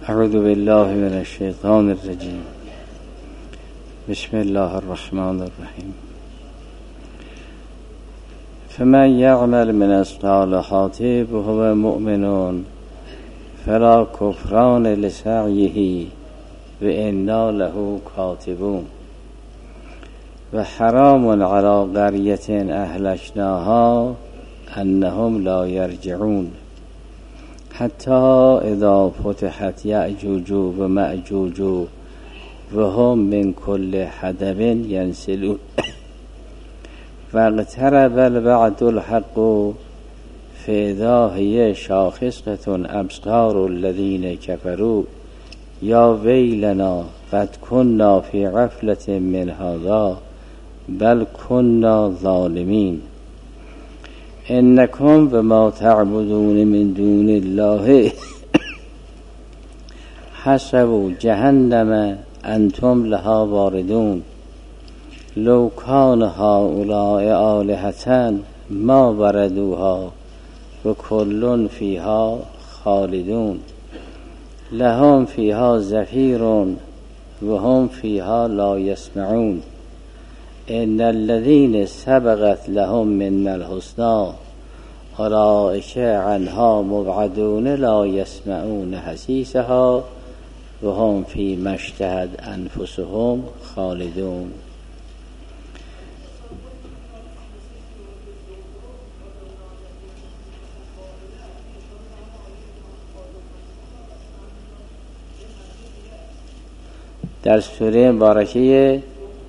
اعوذ بالله من الشیطان الرجیم. بسم الله الرحمن الرحیم. فمن یعمل من الصالحات وهو مؤمن فلا کفران لسعیه و انا له کاتبون و حرام علی قریة اهلکناها انهم لا یرجعون حتی اذا فتحت یأجوج و مأجوج و هم من کل حدب ینسلون و اقترب الوعد الحق فاذا هی شاخصة ابصار الذین کفروا یا ویلنا قد كنا فی غفلة من هذا بل كنا ظالمین انکم و ما تعبدون من دون الله حسب جهنم انتم لها واردون لو کان هؤلاء آلهة ما وردوها و کل فیها خالدون لهم فیها زفیر و هم فیها لا یسمعون ان الذين سبقت لهم من الحسنى اولئک عنها مبعدون لا يسمعون حسیسها و هم فیما اشتهت انفسهم خالدون. در سوره مبارکه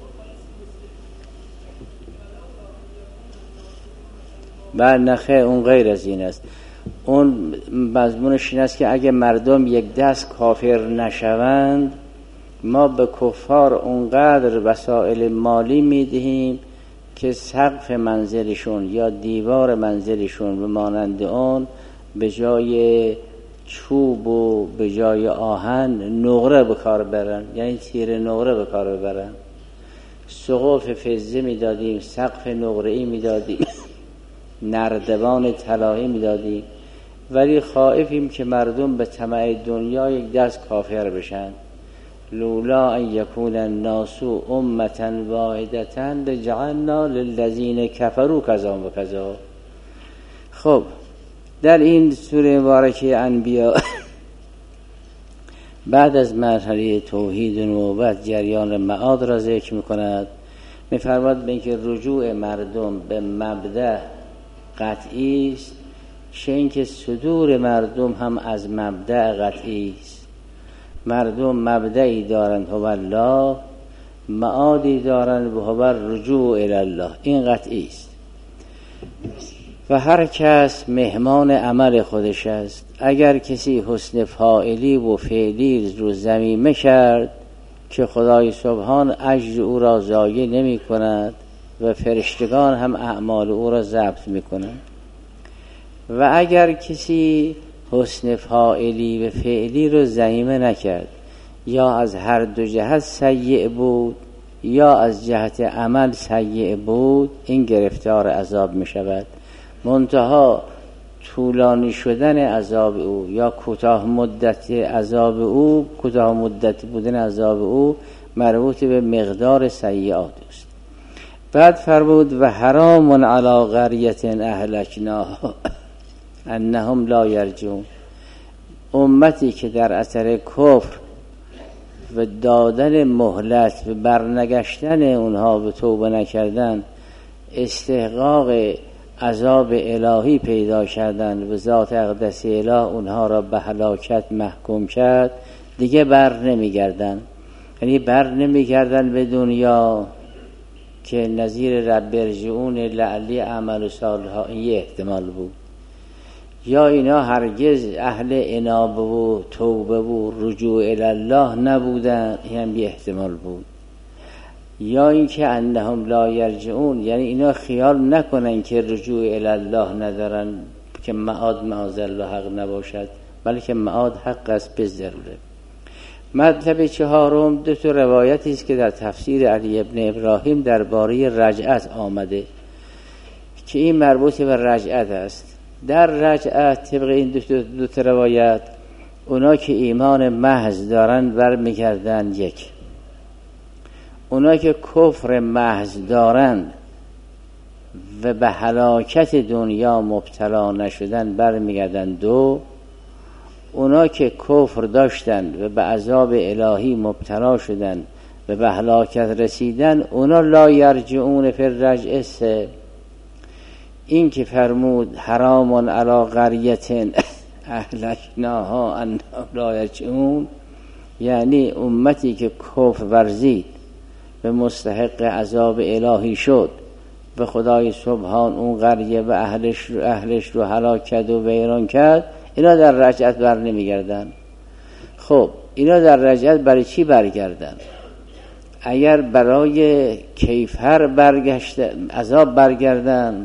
بعد نخه اون غیر از این است. اون مضمونش این است که اگه مردم یک دست کافر نشوند ما به کفار اونقدر وسایل مالی میدهیم که سقف منزلشون یا دیوار منزلشون به مانند اون به جای چوب و به جای آهن نقره به کار برن، یعنی تیر نقره به کار ببرن. سقف فضه میدادیم، سقف نقره‌ای میدادیم، نردبان طلایی میدادیم، ولی خائفیم که مردم به طمع دنیا یک دست کافر بشن. لولا ان یکون الناس امة واحدة لجعلنا للذین کفروا کذا و کذا. خب در این سوره مبارکه انبیاء بعد از مرحله توحید و نبوت جریان معاد را ذکر می‌کند. می‌فرماید به اینکه رجوع مردم به مبدأ قطعی است، چه اینکه صدور مردم هم از مبدأ قطعی است. مردم مبدأی دارند هو الله، معادی دارند و هو رجوع الی الله. این قطعی است و هر کس مهمان عمل خودش است. اگر کسی حسن فاعلی و فعلی رو ضمیمه کرد که خدای سبحان اجر او را ضایع نمی کند و فرشتگان هم اعمال او را ضبط می کنند، و اگر کسی حسن فاعلی و فعلی رو ضمیمه نکرد یا از هر دو جهت سیء بود یا از جهت عمل سیء بود، این گرفتار عذاب می شود. منتها طولانی شدن عذاب او یا کوتاه مدت عذاب او، کوتاه مدت بودن عذاب او مربوط به مقدار سیئات است. بعد فرمود و حرام علی قریة اهلکناها انهم لا یرجعون. امتی که در اثر کفر و دادن مهلت و برنگشتن اونها به توبه نکردن استحقاق عذاب الهی پیدا کردن و ذات اقدس اله اونها را به هلاکت محکوم کرد، دیگه بر نمیگردن. یعنی بر نمیگردن به دنیا که نظیر رب ارجعون لعلی اعمل صالحا، این یه احتمال بود. یا اینا هرگز اهل انابه و توبه و رجوع الی الله نبودن، این هم یه احتمال بود. یا اینکه انهم لا یرجعون، یعنی اینا خیال نکنن که رجوع الی الله ندارن، که معاد معاذالله حق نباشد، بلکه معاد حق است به ضروره. مطلب چهارم دو تا روایتی است که در تفسیر علی ابن ابراهیم درباره رجعت آمده که این مربوط به رجعت است. در رجعت طبق این دو تا روایت اونا که ایمان محض دارن برمیگردن یک، اونا که کفر محض دارن و به هلاکت دنیا مبتلا نشدن برمیگردن دو، اونا که کفر داشتن و به عذاب الهی مبتلا شدن و به هلاکت رسیدن اونا لا یرجعون فی الرجع سه. این که فرمود حرام علی قریة اهلکناها انهم لا یرجعون، یعنی امتی که کفر ورزید و مستحق عذاب الهی شد و خدای سبحان اون قریه و اهلش رو هلاک کرد و ویران کرد، اینا در رجعت بر نمیگردن. خب اینا در رجعت برای چی برگردن؟ اگر برای کیفر برگشت عذاب برگردن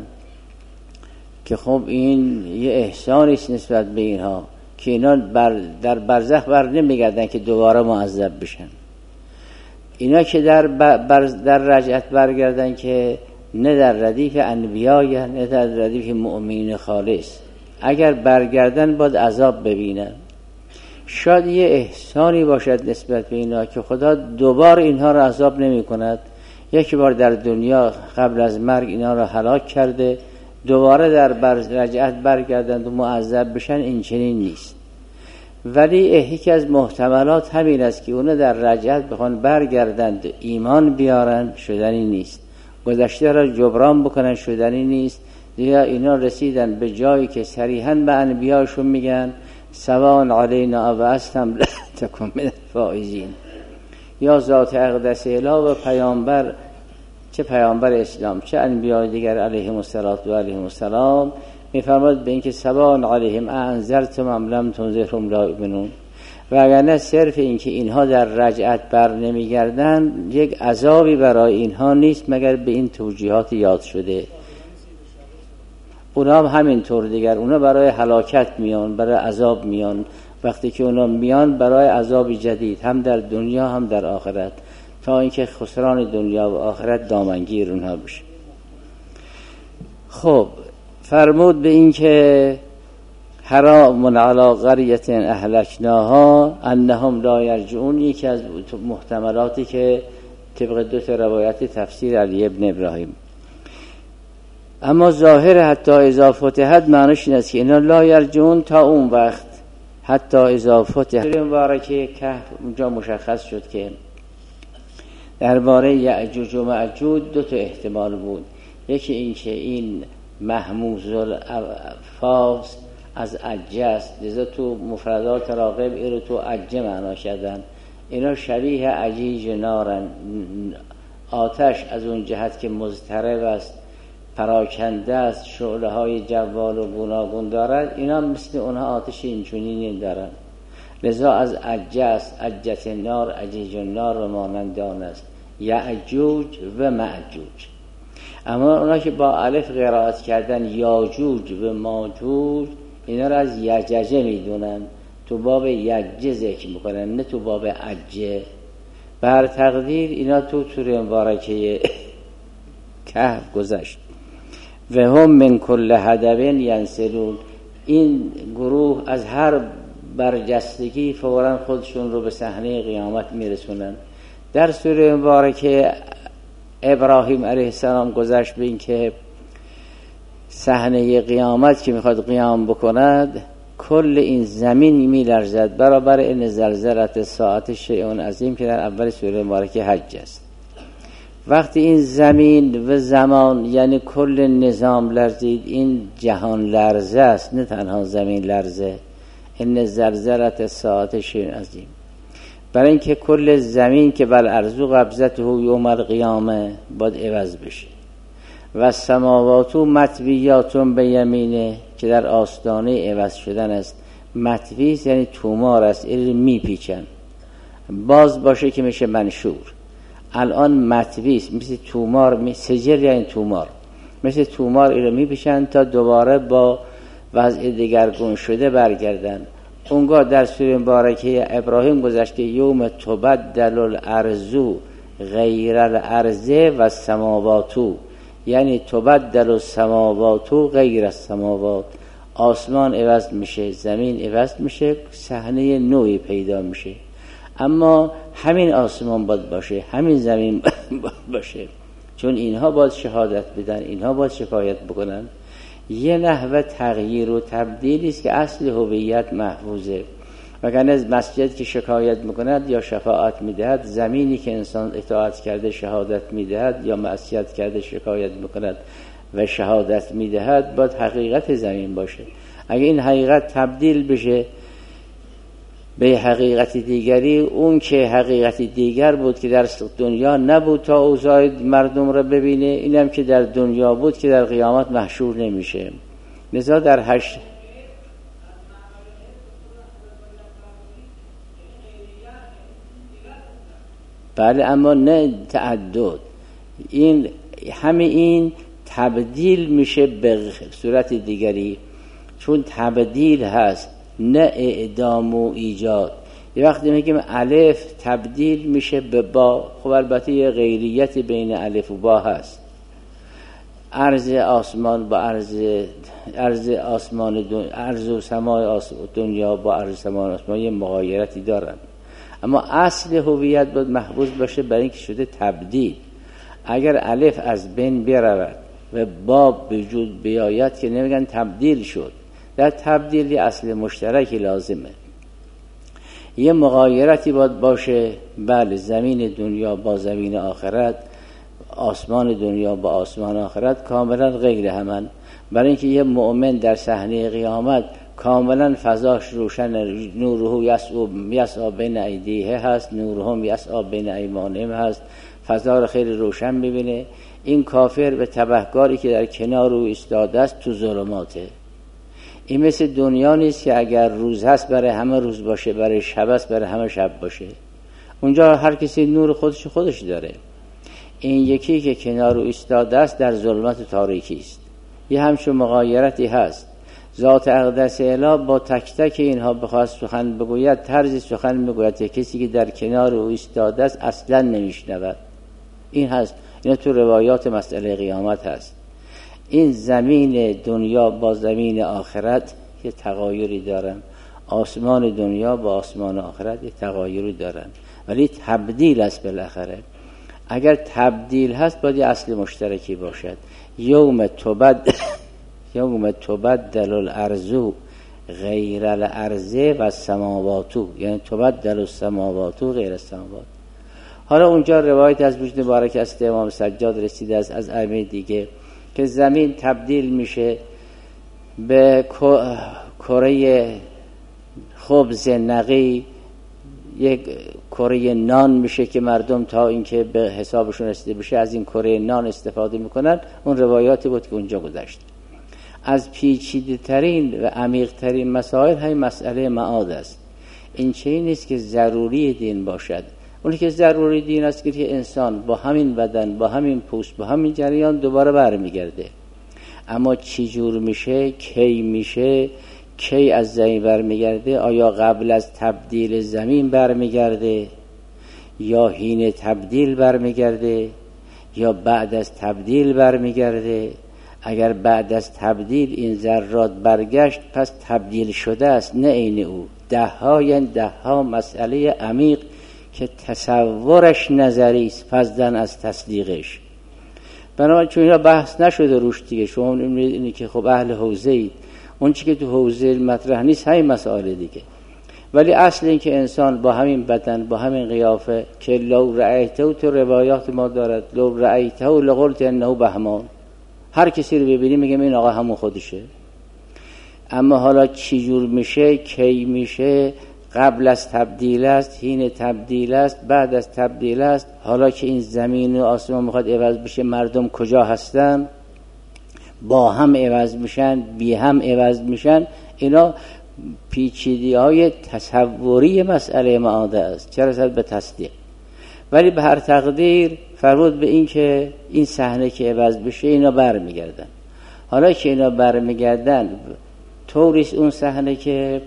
که خب این یه احسانیست نسبت به اینها که اینا در برزخ بر نمیگردن که دوباره معذب بشن. اینا که در رجعت برگردن که نه در ردیف انبیا یا نه در ردیف مؤمنین خالص، اگر برگردن باید عذاب ببینن. شاید یه احسانی باشد نسبت به اینا که خدا دوبار اینها را عذاب نمی کند. یک بار در دنیا قبل از مرگ اینا را هلاک کرده، دوباره در رجعت برگردند و معذب بشن، این چنین نیست. ولی یکی از محتملات همین است که اونا در رجعت بخوان برگردند ایمان بیارن، شدنی نیست. گذشته را جبران بکنن، شدنی نیست. دیگه اینا رسیدن به جایی که صریحاً به انبیاشون میگن سواء علینا ابعثتم لتکن من الفائزین. یا ذات اقدس اله و پیامبر، چه پیامبر اسلام چه انبیاء دیگر علیهم السلام میفرماد به اینکه سواء علیهم انذرتم ام لم تنذرهم لا یؤمنون. و اگر نه صرف این که اینها در رجعت بر نمیگردن، یک عذابی برای اینها نیست مگر به این توجیهات یاد شده. اونا هم همینطور دیگر، اونا برای هلاکت میان، برای عذاب میان. وقتی که اونا میان برای عذاب جدید، هم در دنیا هم در آخرت، تا اینکه خسران دنیا و آخرت دامنگیر اونها بشه. خب فرمود به این که حرام علی قریة اهلکناها انهم لا یرجعون، یکی از محتملاتی که طبق دو تا روایت تفسیر علی ابن ابراهیم. اما ظاهر حتی اذا فتحت معنیش این است که اینا لا یرجعون تا اون وقت، حتی اذا فتحت. در مبارکه کهف اونجا مشخص شد که درباره یأجوج و مأجوج دو تا احتمال بود. یکی این که این محموز الفاظ از عجه است، لذا تو مفردات راغب این رو تو عجه معنا کردن. اینا شبیه عجیج نارن، آتش از اون جهت که مضطرب است، پراکنده است، شعله های جوال و گوناگون دارد، اینا مثل اونها آتش اینچنینی دارن. لذا از عجه است، عجت نار، عجیج نار و مانند آن است یأجوج و مأجوج. اما اونا که با الف قرائت کردن یاجوج و ماجوج، اینا را از یججه میدونن، تو باب یججه ذکر میکنن، نه تو باب عجه. بر تقدیر اینا تو سوره مبارکه کهف گذشت. و هم من کل هدب ینسلون، این گروه از هر برجستگی فوراً خودشون رو به صحنه قیامت میرسونن. در سوره مبارکه ابراهیم علیه السلام گذشت به این که صحنه قیامت که میخواد قیام بکند، کل این زمین میلرزد برابر این زلزلت ساعت شیء عظیم که در اول سوره مبارکه حج است. وقتی این زمین و زمان یعنی کل نظام لرزید، این جهان لرزه است، نه تنها زمین لرزه. این زلزلت ساعت شیء عظیم، برای اینکه کل زمین که بل ارزو قبضته یوم القیامه باید عوض بشه. و سماواتو مطویاتون به یمینه که در آستانه عوض شدن است. مطویز یعنی تومار است، این میپیچن. باز باشه که میشه منشور. الان مطویز مثل تومار، سجل یعنی تومار، مثل تومار این رو میپیچن تا دوباره با وضع دگرگون شده برگردن. اونگاه در سوره مبارکه ابراهیم گذشته یوم تبدل الارض غیر الارض و السماوات، یعنی تبدل السماوات غیر السماوات، آسمان عوض میشه، زمین عوض میشه، صحنه نوعی پیدا میشه. اما همین آسمان باید باشه، همین زمین باید باشه، چون اینها باید شهادت بدن، اینها باید شکایت بکنن. یه نحوه تغییر و تبدیلی است که اصل هویت محفوظه. وگرنه از مسجد که شکایت میکند یا شفاعت میدهد، زمینی که انسان اطاعت کرده شهادت میدهد یا معصیت کرده شکایت میکند و شهادت میدهد، باید حقیقت زمین باشه. اگه این حقیقت تبدیل بشه به حقیقت دیگری، اون که حقیقت دیگر بود که در دنیا نبود تا اوضاع مردم را ببینه، اینم که در دنیا بود که در قیامت محشور نمیشه. لذا در بله، اما نه تعدد. این این تبدیل میشه به صورت دیگری، چون تبدیل هست نه اعدام و ایجاد. یه وقتی میگیم الف تبدیل میشه به با، خب البته یه غیریت بین الف و با هست. عرض آسمان با عرض آسمان عرض و سمای دنیا با عرض سمای آسمان یه مغایرتی دارن، اما اصل هویت باید محفوظ باشه برای اینکه شده تبدیل. اگر الف از بین برود و با وجود بیاید که نمیگن تبدیل شد. در تبدیلی اصل مشترکی لازمه، یه مغایرتی باید باشه. بله، زمین دنیا با زمین آخرت، آسمان دنیا با آسمان آخرت کاملا غیر همن. برای اینکه یه مؤمن در صحنه قیامت کاملا فضاش روشن، نوره یسعی بین ایدیه هست، نورهم یسعی بین ایمانهم هست، فضا رو خیلی روشن ببینه. این کافر به تبهکاری که در کنار او ایستاده است تو ظلماته. این مثل دنیا نیست که اگر روز هست برای همه روز باشه، برای شب هست برای همه شب باشه. اونجا هر کسی نور خودش داره. این یکی که کنار او ایستاده است در ظلمت تاریکی است. یه همچون مغایرتی هست. ذات اقدس اله با تک تک اینها بخواد سخن بگوید، طرز سخن میگوید کسی که در کنار او ایستاده است اصلا نمیشنود. این هست، اینا تو روایات مسئله قیامت هست. این زمین دنیا با زمین آخرت یه تغایری دارن، آسمان دنیا با آسمان آخرت یه تغایری دارن، ولی تبدیل است بالاخره. اگر تبدیل هست باید یه اصل مشترکی باشد. یوم تبدل الارض غیر الارض و السماوات، یعنی تبدل السماوات غیر السماوات. حالا اونجا روایت از وجود مبارک است امام سجاد رسیده از ائمه دیگه که زمین تبدیل میشه به کره خبز نقی، یک کره نان میشه که مردم تا اینکه به حسابشون رسیده بشه از این کره نان استفاده میکنن. اون روایاتی بود که اونجا گذشت. از پیچیده ترین و عمیق ترین مسائل همین مسئله معاد است. این چیزی نیست که ضروری دین باشد. اونی که ضروری دین است که انسان با همین بدن، با همین پوست، با همین جریان دوباره برمیگرده. اما چی جور میشه، کی میشه، کی از زمین برمیگرده؟ آیا قبل از تبدیل زمین برمیگرده یا حین تبدیل برمیگرده یا بعد از تبدیل برمیگرده؟ اگر بعد از تبدیل این ذرات برگشت پس تبدیل شده است، نه عین او. ده ها مسئله عمیق که تصورش نظری است فضلا از تصدیقش. بنابراین چون اینا بحث نشده روش دیگه، شما اینی که خب اهل حوزه اید، اون چی که تو حوزه مطرح نیست همین مسائل دیگه. ولی اصل این که انسان با همین بدن، با همین قیافه که لو رأیته، تو روایات ما دارد لو رأیته لقلت انه بهمان، هر کسی رو ببینی میگم این آقا همون خودشه. اما حالا چی جور میشه، کی میشه، قبل از تبدیل است، حین تبدیل است، بعد از تبدیل است. حالا که این زمین و آسمان میخواد عوض بشه، مردم کجا هستن؟ با هم عوض میشن، بی هم عوض میشن. اینا پیچیدگی های تصوری مسئله معاده است، چه رسد به تصدیق. ولی به هر تقدیر فرمود به این که این صحنه که عوض بشه اینا برمیگردن. حالا که اینا برمیگردن طوریست اون صحنه که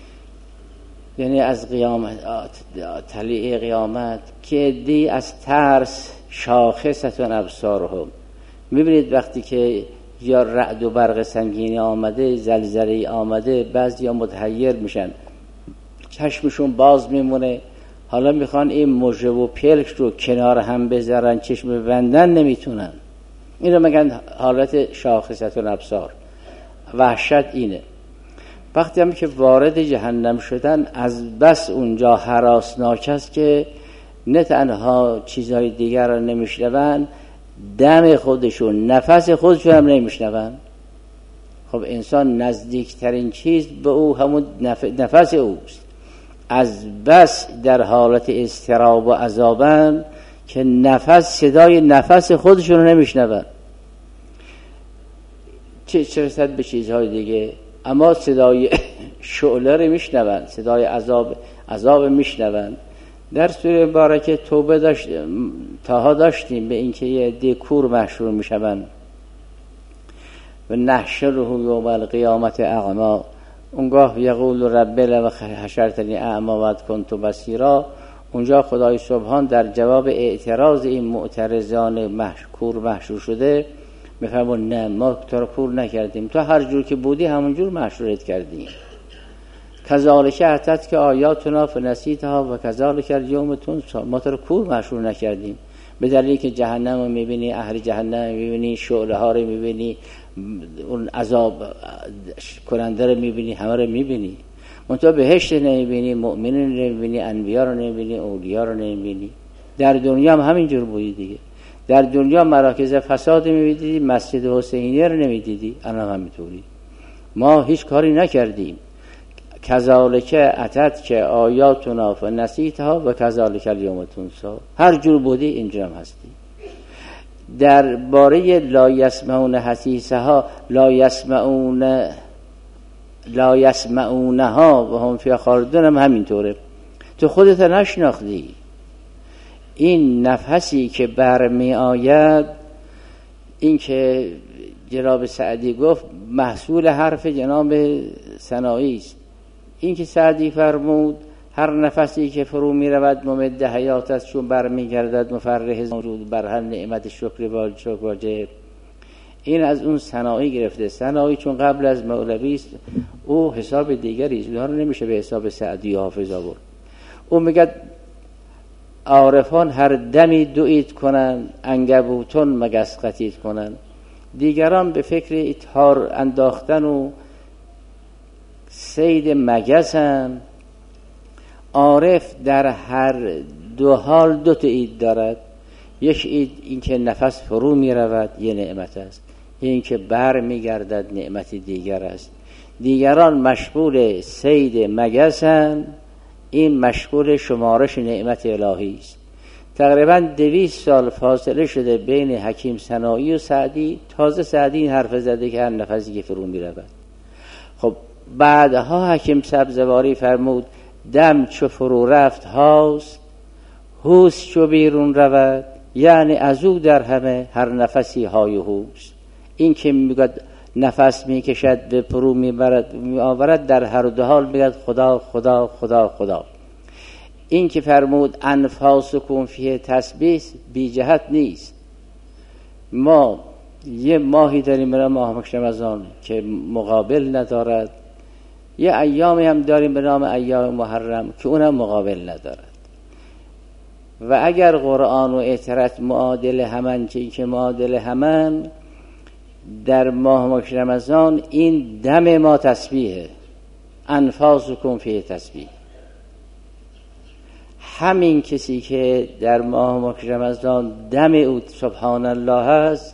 یعنی از قیامت، طلیع قیامت، که دی از ترس شاخصتون ابصارهم. میبینید وقتی که یا رعد و برق سنگینی آمده، زلزله آمده، بعضیا متحیر میشن، چشمشون باز میمونه، حالا میخوان این مژه و پلک رو کنار هم بذارن، چشم ببندن نمیتونن. این رو میگن حالت شاخصت الابصار. وحشت اینه. وقتی هم که وارد جهنم شدن، از بس اونجا هراسناک است که نه تنها چیزهای دیگر را نمیشنون، دم خودشون، نفس خودشون هم نمیشنون. خب انسان نزدیکترین چیز به او همون نفس اوست. از بس در حالت اضطراب و عذابن که صدای نفس خودشون رو نمیشنون، چه رسد به چیزهای دیگه. اما صدای شعله رو میشنون، صدای عذاب میشنون. در سوره مبارکه توبه تاها داشتیم به اینکه یه عده کور محشور میشون و نحشره یوم القیامت اعما. اونگاه یقول رب لم حشرتنی اعما و قد کنت بصیرا. اونجا خدای سبحان در جواب اعتراض این معترضان کور محشور شده میفرماید نه، ما تو رو کور نکردیم، تو هر جور که بودی همون جور محشورت کردیم. کذالک اتت که آیاتنا فنسیتها و کذالک الیوم تنسی. ما تو رو کور محشور نکردیم به دلیلی که جهنم رو میبینی، اهل جهنم میبینی، شعله ها رو میبینی، اون عذاب کننده رو میبینی، همه رو میبینی. منتها بهشت نمیبینی، مؤمنین نمیبینی، انبیا رو نمیبینی، اولیا رو نمیبینی. در دنیا هم همینجور بودی دیگه. در دنیا مراکز فساد میبینی، مسجد حسینی رو نمیدیدی، الان همینطوری. ما هیچ کاری نکردیم. کذالک اتت که آیاتنا فنسیتها و کذالک الیوم تنسی. هر جور بودی اینجا هم هستی. در باره لا یسمعون حسیسها، لا یسمعونها و هم فیها خالدون هم همینطوره. تو خودت نشناختی. این نفسی که برمی آید، این که جناب سعدی گفت محصول حرف جناب سنایی است. این که سعدی فرمود هر نفسی که فرو می رود ممد حیات است، چون برمی گردد مفرح موجود بر هر نعمت شکر واجب. این از اون سنایی گرفته. سنایی چون قبل از مولوی است، او حساب دیگری است، اونها رو نمیشه به حساب سعدی حافظ آورد. او میگه عارفان هر دمی دوید کنن، عنکبوتان مگس قطید کنن. دیگران به فکر تار انداختن و صید مگسن. عارف در هر دو حال دو تا اید دارد. یک اید این که نفس فرو می رود، یه نعمت است. این که بر می گردد، نعمت دیگر است. دیگران مشغول صید مگسن، این مشغول شمارش نعمت الهی است. تقریبا 200 سال فاصله شده بین حکیم سنایی و سعدی. تازه سعدی این حرف زده که هر نفسی که فرو می رود. خب بعدها حکیم سبزواری فرمود دم چو فرو رفت هاست، هوس چو بیرون رود، یعنی از او در همه هر نفسی های هوست. این که میگه نفس میکشد به فرو میآورد، در هر دو حال میگه خدا خدا خدا خدا. این که فرمود انفاسکم فیه تسبیح بی جهت نیست. ما یه ماهی داریم برای ماه رمضان که مقابل ندارد، یه ایامی هم داریم به نام ایام محرم که اونم مقابل ندارد. و اگر قرآن و اطرت معادل همن، چی که معادل همن، در ماه رمضان این دم ما تسبیحه. انفاسکم فیه تسبیح. همین کسی که در ماه رمضان دم او سبحان الله هست،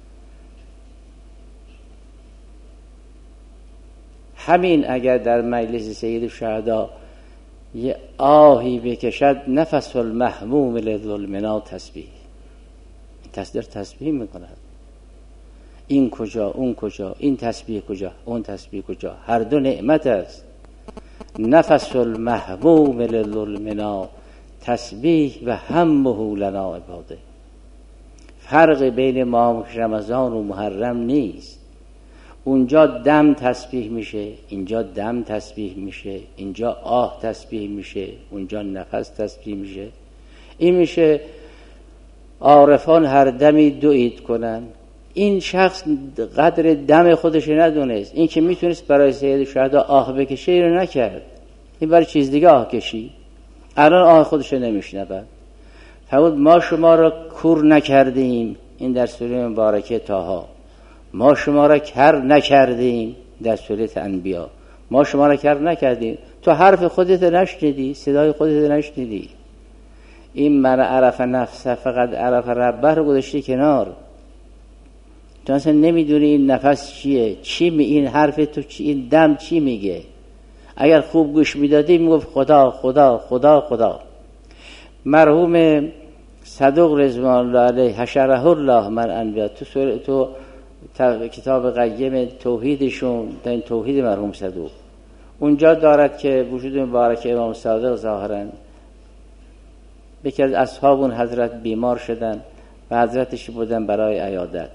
همین اگر در مجلس سید الشهدا یه آهی بکشد، نفس المحموم للظلمنا تسبیح. تسبیح میکند. این کجا، اون کجا، این تسبیح کجا، اون تسبیح کجا، هر دو نعمت است. نفس المحموم للظلمنا تسبیح و همه لنا عباده. فرق بین ماه رمضان و محرم نیست. اونجا دم تسبیح میشه، اینجا دم تسبیح میشه، اینجا آه تسبیح میشه، اونجا نفس تسبیح میشه. این میشه عارفان هر دمی دو عید کنن. این شخص قدر دم خودش ندونست. این که میتونست برای سید شهدا آه بکشه رو نکرد، این برای چیز دیگه آه کشی. الان آه خودش نمیشنود. فرمود ما شما را کور نکردیم، این در سوره مبارکه طه. ما شما را کر نکردیم در سوره انبیا. ما شما را کر نکردیم، تو حرف خودت نشنیدی، صدای خودت نشنیدی. این من عرف نفسه فقط عرف ربه رو گذاشتی کنار. تو اصلا نمیدونی این نفس چیه، این حرف تو چی، این دم چی میگه. اگر خوب گوش میدادی میگفت خدا خدا خدا خدا. مرحوم صدوق رضوان الله علیه حشره الله من انبیا، تو کتاب قیم توحیدشون، در این توحید مرحوم صدوق اونجا دارد که وجود مبارک امام صادق ظاهرا یکی از اصحاب اون حضرت بیمار شدن و حضرتش بودن برای عیادت.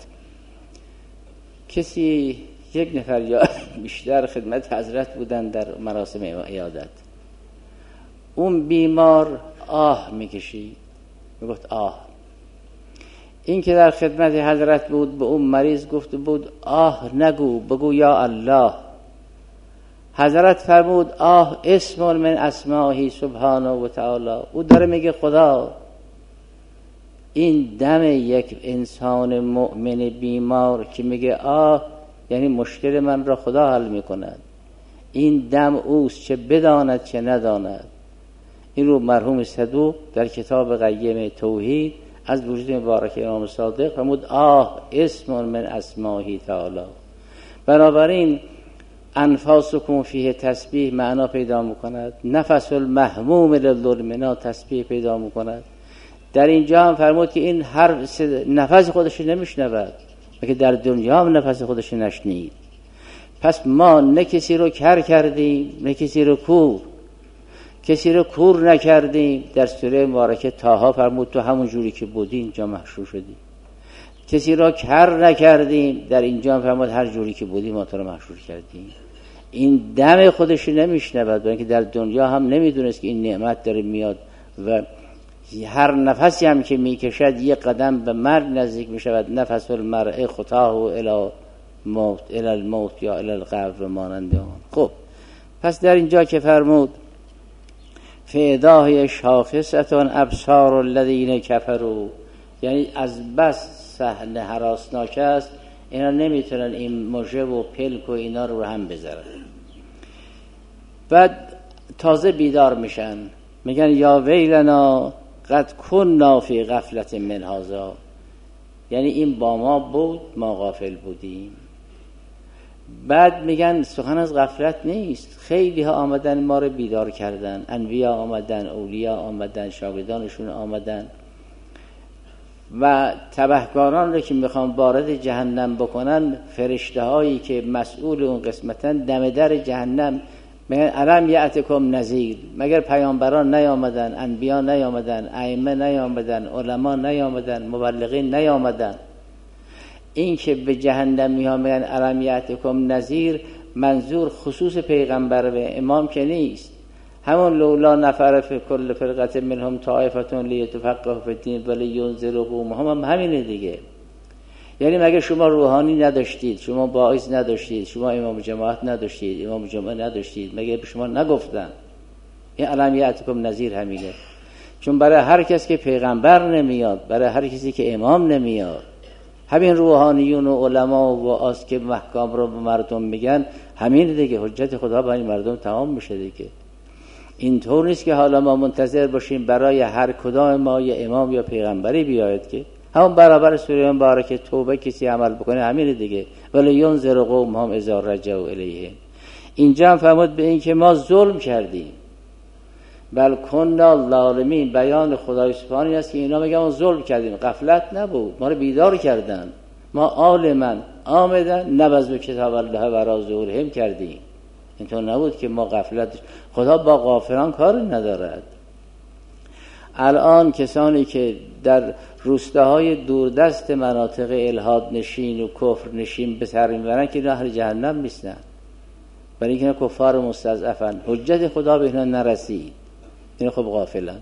کسی یک نفر یا بیشتر خدمت حضرت بودن در مراسم عیادت. اون بیمار آه میکشید، میگفت آه. این که در خدمت حضرت بود به اون مریض گفت بود آه نگو، بگو یا الله. حضرت فرمود آه اسم من اسمائه سبحانه و تعالی. او داره میگه خدا. این دم یک انسان مؤمن بیمار که میگه آه یعنی مشکل من را خدا حل میکند. این دم اوست، چه بداند چه نداند. این رو مرحوم صدوق در کتاب قیم توحید از وجود مبارک امام صادق فرمود آه اسم من اسمائه تعالی. بنابراین انفاسکم فیه تسبیح معنا پیدا میکند، نفس المحموم للظلمنا تسبیح پیدا میکند. در اینجا هم فرمود که این هر نفس خودش نمیشنود، که در دنیا هم نفس خودش نشنید. پس ما نه کسی رو کر کردیم نه کسی رو کور، کسی رو کور نکردیم. در سوره مبارکه طه فرمود تو همون جوری که بودی اینجا محشور شدی. کسی را کر نکردیم، در اینجا فرمود هر جوری که بودی ما تو رو محشور کردیم. این دم خودش نمیشنود، برای که در دنیا هم نمیدونست که این نعمت داره میاد و هر نفسی هم که میکشد یک قدم به مرگ نزدیک میشود. نفس المرء خطاه الی موت الی الموت یا الی القبر مانند آن. خب پس در اینجا که فرمود فیداه شاخصتان ابصار الذین کفروا، یعنی از بس صحنه هراسناک است اینا نمیتونن این مژه و پلک و اینا رو هم بذارن. بعد تازه بیدار میشن، میگن یا ویلنا قد کننا فی غفلت من هذا، یعنی این با ما بود ما غافل بودیم. بعد میگن سخن از غفلت نیست، خیلی ها آمدن ما رو بیدار کردن، انبیا آمدن، اولیا آمدن، شاگردانشون آمدن و تبهکاران رو که میخوان وارد جهنم بکنن، فرشته هایی که مسئول اون قسمتن دم در جهنم میگن الم یأتکم نذیر، مگر پیامبران نیامدن، انبیا نیامدن، ائمه نیامدن، علما نیامدن، مبلغین نیامدن. این که به جهنمی ها میگن الم یأتکم نذیر منظور خصوص پیغمبر و امام که نیست. همون لولا نفر فی کل فرقه منهم طائفه لیتفقهوا فی الدین ولینذروا قومهم هم همینه دیگه. یعنی مگه شما روحانی نداشتید، شما باعث نداشتید، شما امام جماعت نداشتید، امام جمعه نداشتید، مگه به شما نگفتن؟ این الم یأتکم نذیر همینه. چون برای هر کس که پیغمبر نمیاد، برای هر کسی که امام نمیاد، همین روحانیون و علما و آس که محکام رو به مردم میگن همین دیگه، حجت خدا برای مردم تمام میشه دیگه. اینطور نیست که حالا ما منتظر باشیم برای هر کدام ما یا امام یا پیغمبری بیاید، که همون برابر سوره مبارکه توبه کسی عمل بکنه همین دیگه. ولی ینذر قومهم اذا رجعوا الیهم. اینجا هم فرمود به این که ما ظلم کردیم، بل کنا ظالمین، بیان خدای سبحانه است که اینا میگن ما ظلم کردیم، غفلت نبود، ما رو بیدار کردن، ما عالما آمدن نبذ کتاب الله ورا ظهورهم کردیم. اینطور نبود که ما غفلت. خدا با غافلان کار ندارد. الان کسانی که در روستاهای دوردست مناطق الحاد نشین و کفر نشین به سر میبرن که اینا اهل جهنم نیستن، برای اینکه اینا کفار مستضعفن، حجت خدا به اینا نرسید، اینا خب غافلن.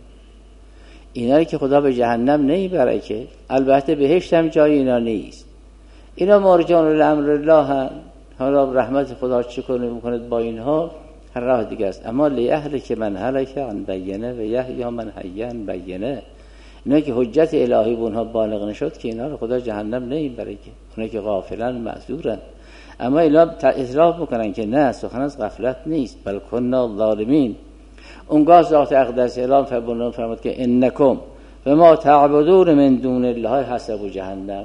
اینا که خدا به جهنم نمیبره که، البته بهشت هم جای اینا نیست. اینا مرجان الامر الله هم. حالا رحمت خدا چه میکنه با اینها هر راه دیگه است. اما لیهلک که من هلک عن بینه و یحیی من حی عن بینه، اینا که حجت الهی به اونها بالغ نشد که اینا رو خدا جهنم نمیبره، که اونا که غافلن معذورن. اما اینا اعتراف میکنن که نه، سخن از غفلت نیست، بل کنا ظالمین. اونگاه ذات اقدس اعلام فرمود که انکم و ما تعبدون من دون الله حسب جهنم،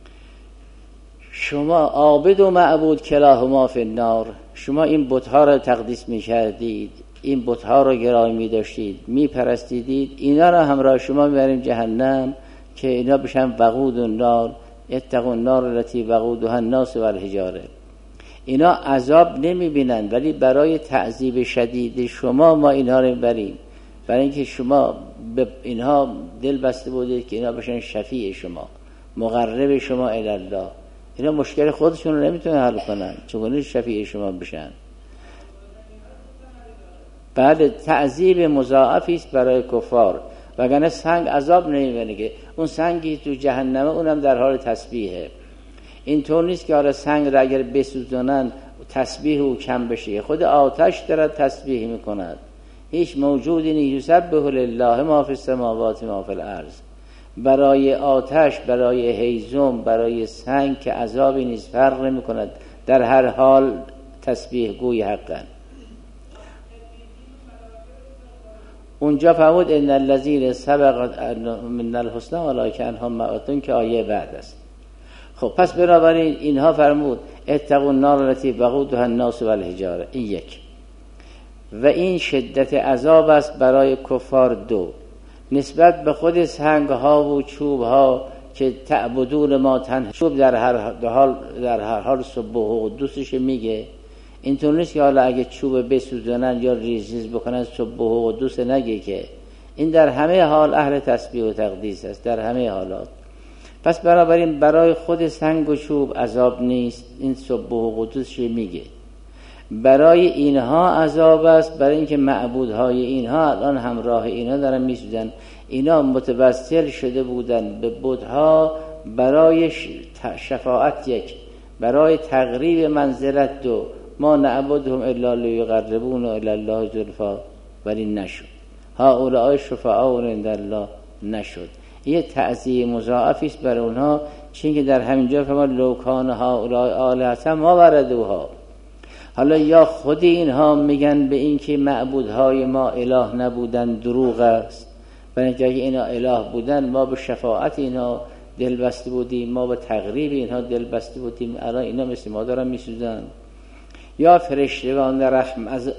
شما عابد و معبود کلاهما فی النار، شما این بت‌ها را تقدیس می‌کردید، این بت‌ها را گرامی می‌داشتید، می‌پرستیدید، اینا را همراه شما می‌بریم جهنم که اینا بشن وقود النار، اتقوا النار التي وقودها الناس والحجاره. اینا عذاب نمی‌بینن، ولی برای تعذیب شدید شما ما اینها رو می‌بریم، برای اینکه شما به اینها دل بسته بودید که اینا بشن شفیع شما، مقرب شما الی الله. اینا مشکل خودشون رو نمیتونن حل کنن، چگونه شفیع شما بشن؟ بله، تعذیب مضاعفی است برای کفار، وگرنه سنگ عذاب نمیبینه که اون سنگی تو جهنمه اونم در حال تسبیحه. اینطور نیست که حالا سنگ را اگر بسوزونن تسبیح او کم بشه، خود آتش دارد تسبیح میکند. هیچ موجودی نیست یسبح لله ما فی السماوات ما فی الارض. برای آتش، برای هیزم، برای سنگ که عذابی نیست، فرق نمی کند، در هر حال تسبیح گوی حقا. اونجا فرمود ان الذین سبقت من الحسنى اولئک عنهم مؤمنون که آیه بعد است. خب پس بنابراین اینها فرمود اتقوا النار التي وقودها الناس والحجاره، این یک. و این شدت عذاب است برای کفار. دو، نسبت به خود سنگ ها و چوب ها که تعبدون ما تنها، چوب در هر حال سبح و قدوسش میگه. اینطور نیست که حالا اگه چوب بسوزونن یا ریز بکنن سبح و قدوس نگه، که این در همه حال اهل تسبیح و تقدیس است، در همه حالات. پس بنابراین برای خود سنگ و چوب عذاب نیست، این سبح و قدوسش میگه. برای اینها عذاب است، برای اینکه معبودهای اینها الان همراه اینا دارن میسوزن. اینا متوسل شده بودن به بت‌ها برای شفاعت یک، برای تقریب منزلت دو، ما نعبدهم الا لیقربونا الی الله زلفا، ولی نشد. هؤلاء شفعاء عند الله، نشد. یه تعزیه مضاعفی است برای اونها، چون که در همینجا فرمود لو کان هؤلاء آلهة ما وردوها. حالا یا خود اینها میگن به این که معبودهای ما اله نبودن، دروغ است، برای اینکه اگه اینا اله بودن ما به شفاعت اینا دل بسته بودیم، ما به تقریب اینها دل بسته بودیم، الان اینا مثل ما دارن میسوزن. یا فرشتگان رحم از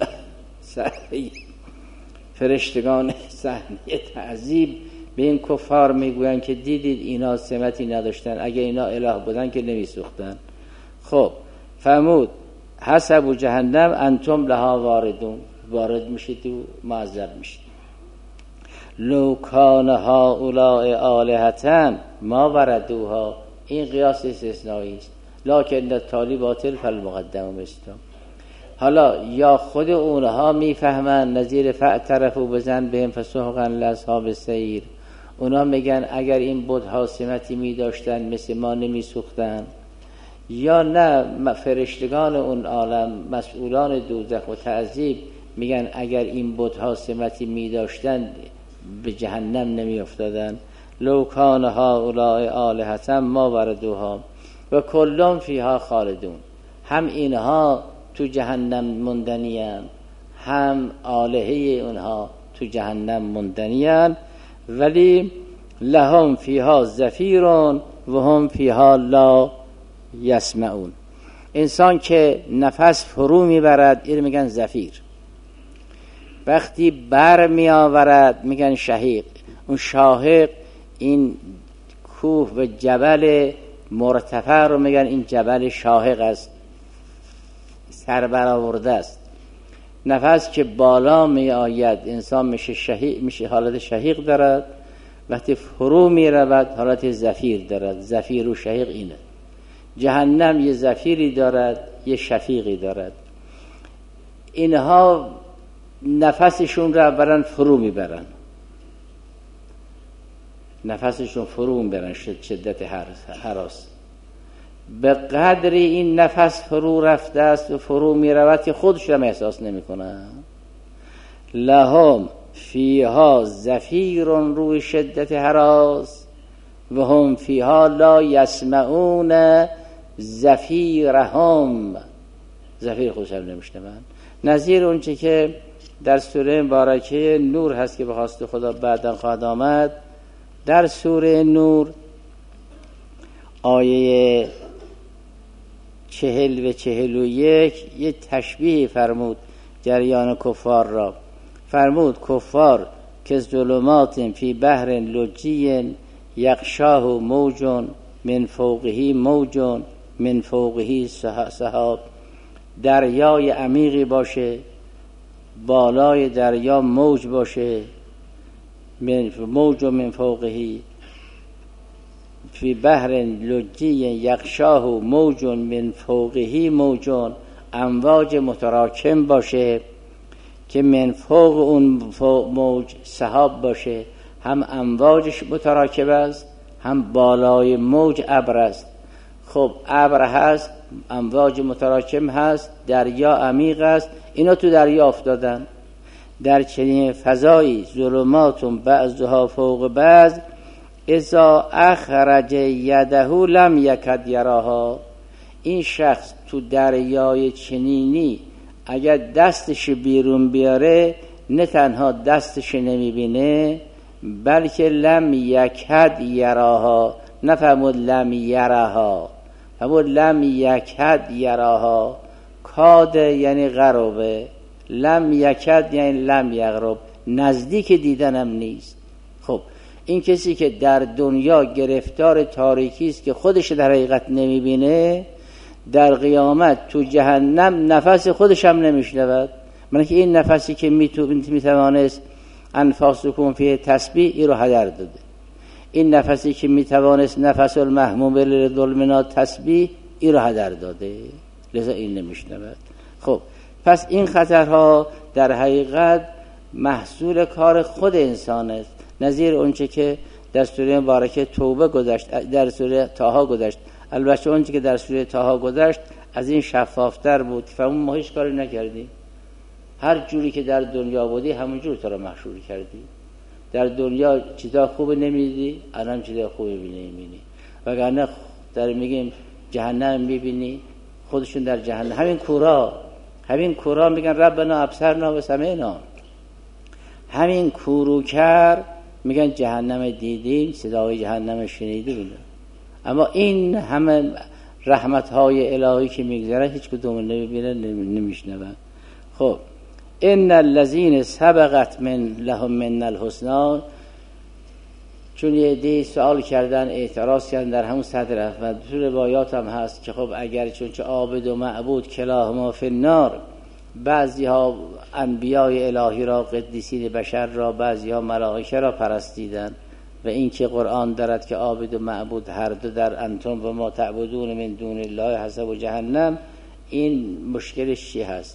فرشتگان صحنه تعذیب به این کفار میگوین که دیدید اینا سمتی نداشتن، اگه اینا اله بودن که نمیسوختن. خب فرمود حسب جهنم انتم لها واردون، وارد میشید و معذب میشید. لو کان هؤلاء آلهة ما وردوها، این قیاس استثنایی است، لکن التالی باطل فالمقدم مثل. حالا یا خود اونها میفهمن نظیر فاعترفوا بزن بهم فسحقا لاصحاب السعیر، اونا میگن اگر این بت‌ها سمتی میداشتن مثل ما نمیسوختن. یا نه، فرشتگان اون عالم مسئولان دوزخ و تعذیب میگن اگر این بت‌ها سمتی میداشتن به جهنم نمی افتادن. لو کان هؤلاء آلهة ما وردوها و کلهم فیها خالدون. هم اینها تو جهنم مندنیان، هم آلهه اونها تو جهنم مندنیان، ولی لهم فیها زفیر و هم فیها لا یسمعون. انسان که نفس فرو میبرد این میگن زفیر، وقتی بر می آورد میگن شهیق. اون شاهق این کوه و جبل مرتفع رو میگن این جبل شاهق است، سر برآورده است. نفس که بالا می آید انسان میشه شهیق، میشه حالت شهیق دارد، وقتی فرو می رود حالت زفیر دارد. زفیر و شهیق اینه. جهنم یه زفیری دارد، یه شفیقی دارد. اینها نفسشون را برن فرو میبرن، نفسشون فرو میبرن، شدت هراس. به قدری این نفس فرو رفته است و فرو می رود که خودش هم احساس نمی کنند. لهم فیها زفیر روی شدت هراس و هم فیها لا یسمعون زفیرهم، زفیر خودش هم نمیشنوند. نظیر اون چه که در سوره مبارکه نور هست که به خواست خدا بعداً خواهد آمد. در سوره نور آیه 40 و 41 یه تشبیه فرمود جریان کفار را. فرمود کفار که ظلمات فی بحر لجی یغشاه موج من فوقه موج من فوقه سحاب، دریای عمیقی باشه، بالای دریا موج باشه، موج من فوقه فی بحر لجی یغشاه موج من فوقه موج، امواج متراکم باشه که من فوق اون موج سحاب باشه، هم امواجش متراکم است هم بالای موج ابر است. خب ابر هست، امواج متراکم هست، دریا عمیق است، اینا تو دریا افتادن. در چنین فضایی ظلمات بعضها فوق بعض اذا اخرج یده لم یکد یراها. این شخص تو دریای چنینی اگر دستش بیرون بیاره نه تنها دستش نمیبینه بلکه لم یکد یراها، نفهمود لم یراها، فهمود لم یکد یراها. کاد یعنی غربه، لم یکد یعنی لم یغرب، نزدیک دیدنم نیست. خب این کسی که در دنیا گرفتار تاریکی است که خودش در حقیقت نمیبینه، در قیامت تو جهنم نفس خودش هم نمیشنود. من که این نفسی که میتوانست انفاسکم فی تسبیح ای رو هدر داده، این نفسی که میتوانست نفس المحموم للظلمنا تسبیح ای رو هدر داده، لذا این نمیشنود. خب پس این خطرها در حقیقت محصول کار خود انسان است، نظیر اونچه که در سوره مبارکه توبه گذشت، در سوره طه گذشت. البته اونچه که در سوره طه گذشت از این شفافتر بود. فهمون ما هیچ کاری نکردیم، هر جوری که در دنیا بودی همون جور تو رو محشور کردی. در دنیا چیزا خوب نمیدی، الان چیزا خوبی نمیبینی. وگرنه در میگیم جهنم میبینی، خودشون در جهنم. همین کورا میگن ربنا ابصرنا و سمعنا، همین کوروکر میگن جهنم دیدیم، صدای جهنم شنیدیم. اما این همه رحمت‌های الهی که میگذره هیچ کدوم نمیبینن، نمیشنون. خب ان الذين سبقت من لهم من الحسنى، چون یه عده سوال کردن، اعتراض کردن در همون صدر و تو روایات هم هست که خب اگر چون چه عابد و معبود کلاهما فی النار، بعضی ها انبیای الهی را، قدیسین بشر را، بعضی ها ملائکه را پرستیدن و این که قرآن دارد که عابد و معبود هر دو در انتم و ما تعبدون من دون الله حسب جهنم، این مشکلش چی هست؟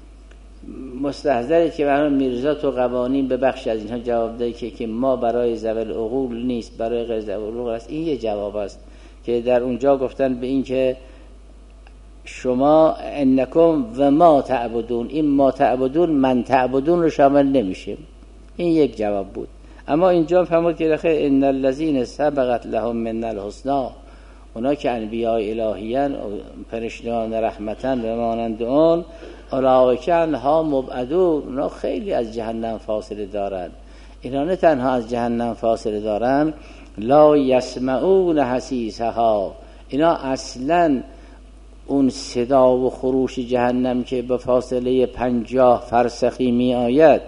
مستحضره که برای میرزا تو قوانین به بخش از اینها جواب ده که ما برای ذوی العقول نیست، برای غیر ذوی العقول است. این یه جواب است که در اونجا گفتن به این که شما انکم و ما تعبدون، این ما تعبدون من تعبدون رو شامل نمیشه. این یک جواب بود. اما اینجا فهمید که داخل ان الذين سبقت لهم من الحسنى، اونا که انبیاء الهیان و فرشتگان رحمتن و مانند اون، اولئک عنها مبعدون، اونا خیلی از جهنم فاصله دارن. اینا نه تنها از جهنم فاصله دارن، لا یسمعون حسیسها، اینا اصلا اون صدا و خروش جهنم که به فاصله 50 فرسخی می آید،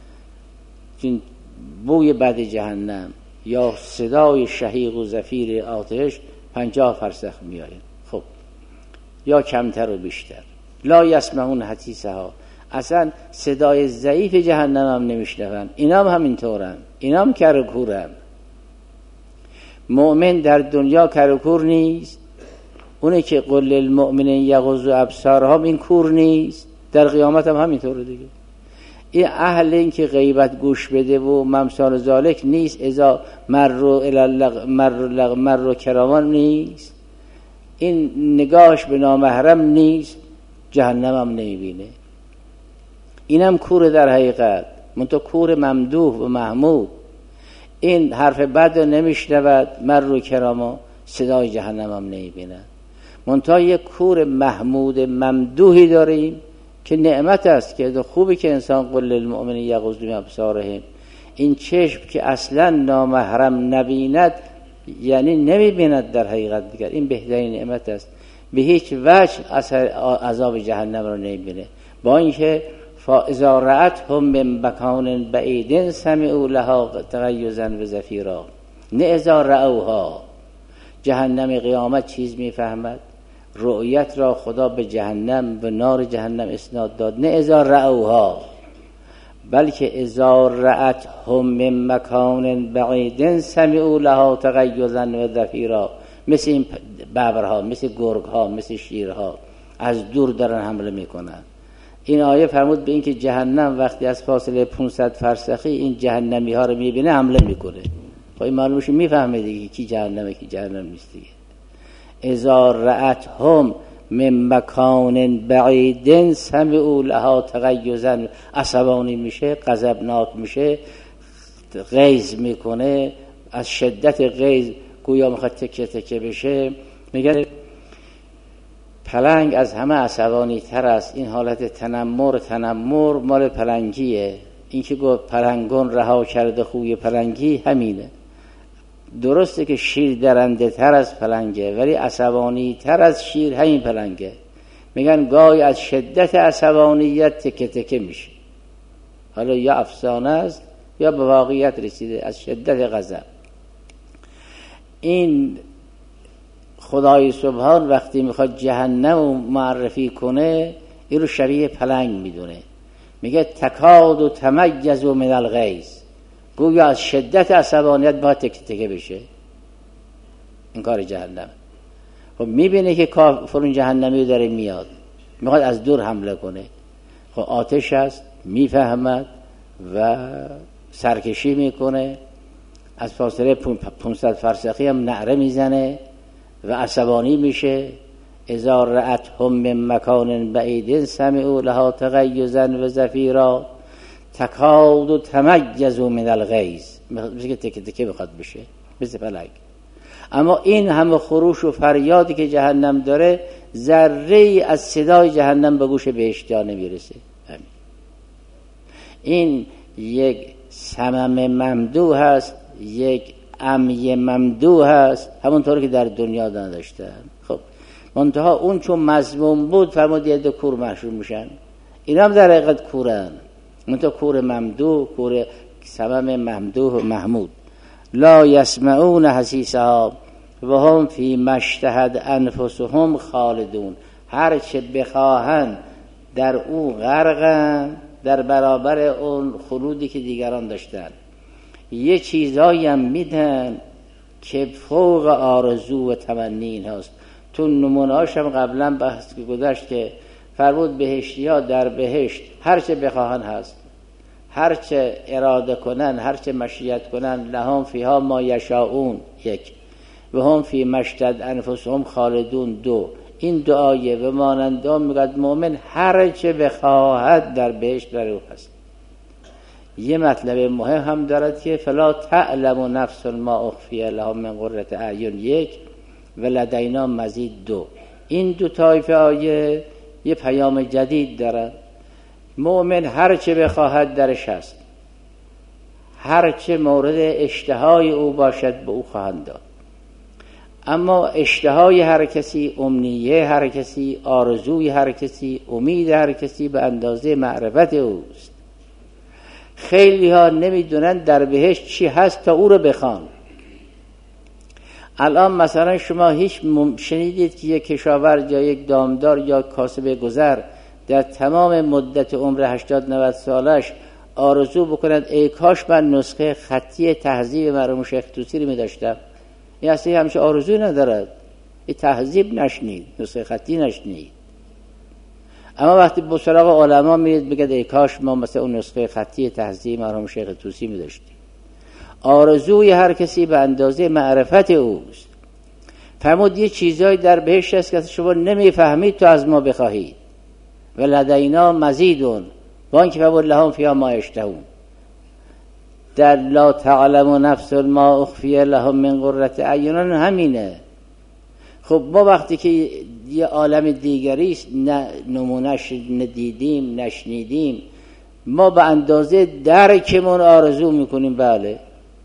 چون بوی بد جهنم یا صدای شهیق و زفیر آتش 50 فرسخ می آید، خب یا کمتر و بیشتر. لا یسمعون حسیسها، اصلا صدای ضعیف جهنم هم نمیشنون. اینا هم همینطورن، اینا هم کرکورن. مؤمن در دنیا کرکور نیست، اونه که قل للمؤمنین یغضوا ابصارهم، این کور نیست. در قیامت هم همینطوره دیگه. این اهل این که غیبت گوش بده و ممثال ذالک نیست، اذا مروا الی مروا کرامان نیست. این نگاهش به نامحرم نیست، جهنم هم نمیبینه. اینم کوره در حقیقت، منتها کور ممدوح و محمود. این حرف بد رو نمیشنود، مر رو کراما، صدای جهنم هم نمیبینه. منتها یک کور محمود ممدوحی داریم که نعمت است، که خوبی که انسان قل للمؤمنین یغضوا من ابصارهم. این چشم که اصلا نامحرم نبیند یعنی نمیبیند در حقیقت دیگر، این بهترین نعمت است. به هیچ وجه اثر عذاب جهنم رو نمیبینه. با اینکه فاذا رأتهم من مکان بعید سمعوا لها تغیظا و زفیرا، نه اذا رأوها. جهنم قیامت چیز میفهمد، رؤیت را خدا به جهنم و نار جهنم اسناد داد، نه اذا رأوها، بلکه اذا رأتهم من مکان بعید سمعوا لها تغیظا و زفیرا. مثل این ببرها، مثل گرگها، مثل شیرها از دور دارن حمله میکنن. این آیه فرمود به این که جهنم وقتی از فاصله 500 فرسخی این جهنمی ها رو میبینه حمله میکنه. خب این معلومش میفهمه دیگه کی جهنمه کی جهنم نیست دیگه. اذا رأتهم من مکان بعید سمعوا لها تغیظا، عصبانی میشه، غضبناک میشه، غیظ میکنه، از شدت غیظ گویا میخواد تکه تکه بشه. میگه پلنگ از همه عصبانی تر است. این حالت تنمر مال پلنگیه. این که گفت پلنگون رها کرده خوی پلنگی، همینه. درسته که شیر درنده تر از پلنگه، ولی عصبانی تر از شیر همین پلنگه. میگن گاهی از شدت عصبانیت تکه تکه میشه. حالا یا افسانه است یا به واقعیت رسیده، از شدت غضب. این خدای سبحان وقتی میخواد جهنم رو معرفی کنه این رو شبیه پلنگ میدونه. میگه تکاد و تمیز و من الغیظ، گویا از شدت عصبانیت باید تکه تکه بشه. این کار جهنم. خب میبینه که کافرون جهنمی داره میاد، میخواد از دور حمله کنه. خب آتش است، میفهمد و سرکشی میکنه، از فاصله 500 فرسخی هم نعره میزنه و عصبانی میشه. اذا رأتهم من مکان بعید سمعوا لها تغیظا و زفیرا تکاد و تمیز من الغیظ. مثل که تکه تکه بخواد بشه، مثل پلنگ. اما این همه خروش و فریادی که جهنم داره ذره از صدای جهنم به گوش بهشتیان نمیرسه. این یک سمم ممدوح هست، یک عمی ممدوح هست، همونطور که در دنیا نداشتن. خب منتها اون چون مذموم بود فرمود یه کور محشور میشن. اینا هم در حقیقت کورن، منتها کور ممدوح، کور سمم ممدوح و محمود. لا یسمعون حسیسها و هم فی مشتهد انفسهم خالدون. هر چه بخواهن در او غرقن، در برابر اون خلودی که دیگران داشتن. یه چیزایی هم میدن که فوق آرزو و تمنی این هست. تو نمونه‌هاش هم قبلا بحث گذشت که فرمود بهشتی ها در بهشت هر چه بخواهن هست، هر چه اراده کنن، هر چه مشیت کنن، لهم فیها ما یشاؤون، یک، و هم فی مشتد انفسهم خالدون، دو. این دعایه و مانند آن میگد مؤمن هر چه بخواهد در بهشت برای او هست. یه مطلب مهم هم دارد که فلا تعلم نفس ما اخفی لهم من قرة اعین، یک، و لدینا مزید، دو. این دو طایفه آیه یه پیام جدید دارد. مؤمن هر چه بخواهد درش هست، هر چه مورد اشتهای او باشد به او خواهند داد. اما اشتهای هر کسی، امنیه هر کسی، آرزوی هر کسی، امید هر کسی به اندازه معرفت اوست. خیلی ها نمیدونن در بهشت چی هست تا او رو بخوان. الان مثلا شما هیچ شنیدید که یک کشاورز یا یک دامدار یا کاسب گذر در تمام مدت عمر 80-90 سالش آرزو بکنند ای کاش من نسخه خطی تهذیب مرحوم شیخ طوسی رو می‌داشتم؟ این اصلا همیشه آرزوی ندارد. این تهذیب نشنید، نسخه خطی نشنید. اما وقتی به سراغ علما میرید بگید ای کاش ما مثلا اون نسخه خطی تهذیب مرحوم شیخ طوسی می‌داشتیم. آرزوی هر کسی به اندازه معرفت اوست. فرمود یه چیزایی در بهشت هست که شما نمیفهمید تو از ما بخواهید و لدینا مزیدون وان که فرمود لهم فیها ما یشتهون. در لا تعلم نفس ما اخفی لهم من قرة اعین همینه. خب ما وقتی که یه عالم دیگری نمونهش ندیدیم نشنیدیم، ما به اندازه درکمون آرزو میکنیم بله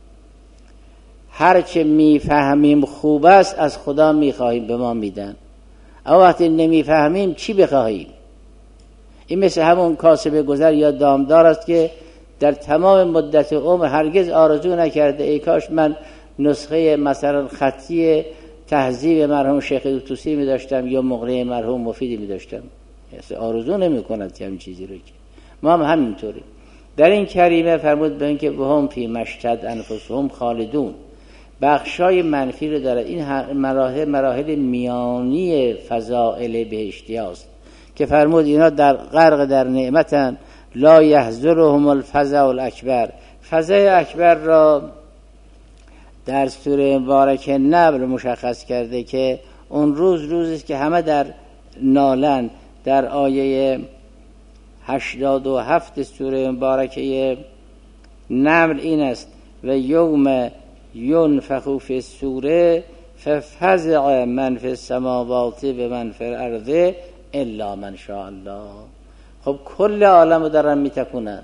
هرچه میفهمیم خوب است از خدا میخواهیم به ما میدن، اما وقتی نمیفهمیم چی بخواهیم؟ این مثل همون کاسب گذر یا دامدار است که در تمام مدت عمر هرگز آرزو نکرده ای کاش من نسخه مثلا خطی تهذیب مرحوم شیخ طوسی می داشتم یا مقنعه مرحوم مفیدی می داشتم. آرزو نمی کند که همین چیزی رو که ما هم همینطوری. در این کریمه فرمود به این که وهم فی مشتد انفسهم خالدون، بخشای منفی رو داره. این مراحل میانی فضائل بهشتی است که فرمود اینا در غرق در نعمتن لا یحضرهم الفزع الاکبر. فزع اکبر را در سوره مبارکه نبل مشخص کرده که اون روزی است که همه در نالن. در آیه 87 سوره مبارکه نمل این است و یوم ینفخ فی الصور ففزع من فی السماوات و من فی الارض الا من شاء الله. خب کل عالم رو دارن میتکونن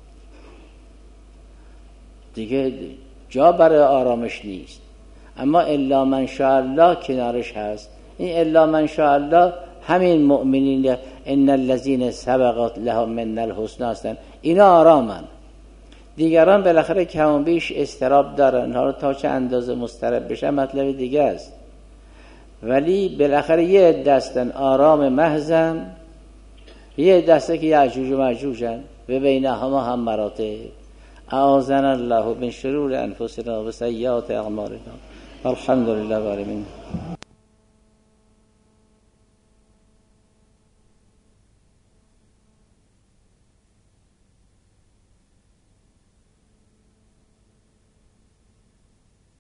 دیگه، جا برای آرامش نیست، اما الا من شاء الله کنارش هست. این الا من شاء الله همین مؤمنین ان الذين سبقت لهم من الحسنى هستن، اینا آرامن. دیگران بالاخره کم و بیش اضطراب دارن، ها تا چه اندازه مضطرب بشن مطلب دیگه است، ولی بالاخره یه دستن آرام محضن، یه دسته که یعجوج و معجوجن و بینهما هم مراتب. اعاذنا الله من شرور انفسنا و سیئات اعمالنا. الحمدلله رب العالمین.